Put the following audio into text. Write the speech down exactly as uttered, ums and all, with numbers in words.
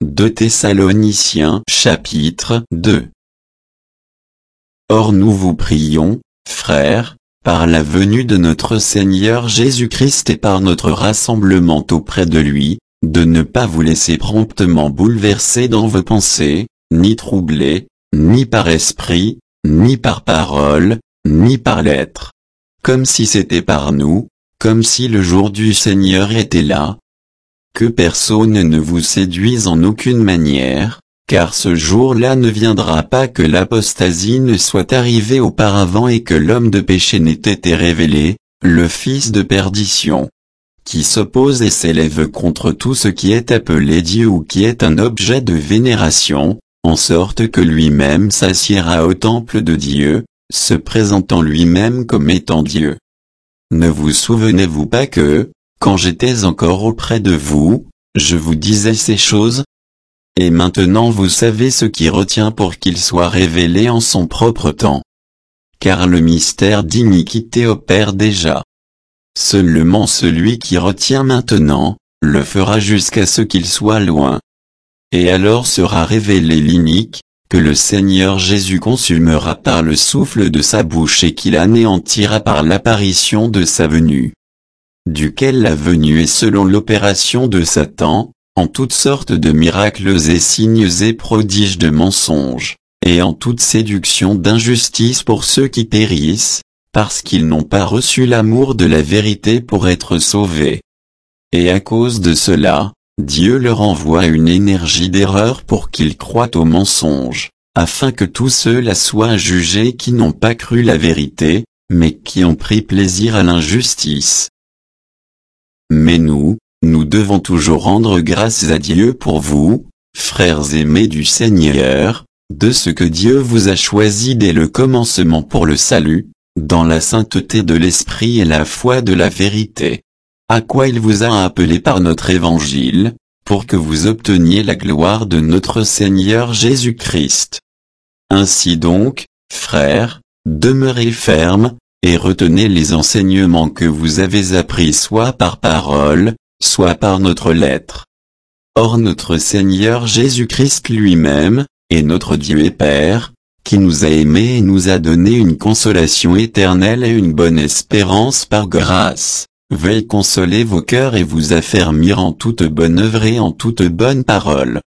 deux Thessaloniciens chapitre deux. Or nous vous prions, frères, par la venue de notre Seigneur Jésus-Christ et par notre rassemblement auprès de lui, de ne pas vous laisser promptement bouleverser dans vos pensées, ni troubler, ni par esprit, ni par parole, ni par lettre. Comme si c'était par nous, comme si le jour du Seigneur était là. Que personne ne vous séduise en aucune manière, car ce jour-là ne viendra pas que l'apostasie ne soit arrivée auparavant et que l'homme de péché n'ait été révélé, le fils de perdition, qui s'oppose et s'élève contre tout ce qui est appelé Dieu ou qui est un objet de vénération, en sorte que lui-même s'assiera au temple de Dieu, se présentant lui-même comme étant Dieu. Ne vous souvenez-vous pas que, quand j'étais encore auprès de vous, je vous disais ces choses? Et maintenant vous savez ce qui retient pour qu'il soit révélé en son propre temps. Car le mystère d'iniquité opère déjà. Seulement celui qui retient maintenant, le fera jusqu'à ce qu'il soit loin. Et alors sera révélé l'inique, que le Seigneur Jésus consumera par le souffle de sa bouche et qu'il anéantira par l'apparition de sa venue. Duquel la venue est selon l'opération de Satan, en toutes sortes de miracles et signes et prodiges de mensonges, et en toute séduction d'injustice pour ceux qui périssent, parce qu'ils n'ont pas reçu l'amour de la vérité pour être sauvés. Et à cause de cela, Dieu leur envoie une énergie d'erreur pour qu'ils croient aux mensonges, afin que tous ceux-là soient jugés qui n'ont pas cru la vérité, mais qui ont pris plaisir à l'injustice. Mais nous, nous devons toujours rendre grâce à Dieu pour vous, frères aimés du Seigneur, de ce que Dieu vous a choisi dès le commencement pour le salut, dans la sainteté de l'esprit et la foi de la vérité. À quoi il vous a appelé par notre évangile, pour que vous obteniez la gloire de notre Seigneur Jésus-Christ. Ainsi donc, frères, demeurez fermes, et retenez les enseignements que vous avez appris soit par parole, soit par notre lettre. Or notre Seigneur Jésus-Christ lui-même, est notre Dieu et Père, qui nous a aimés et nous a donné une consolation éternelle et une bonne espérance par grâce, veuille consoler vos cœurs et vous affermir en toute bonne œuvre et en toute bonne parole.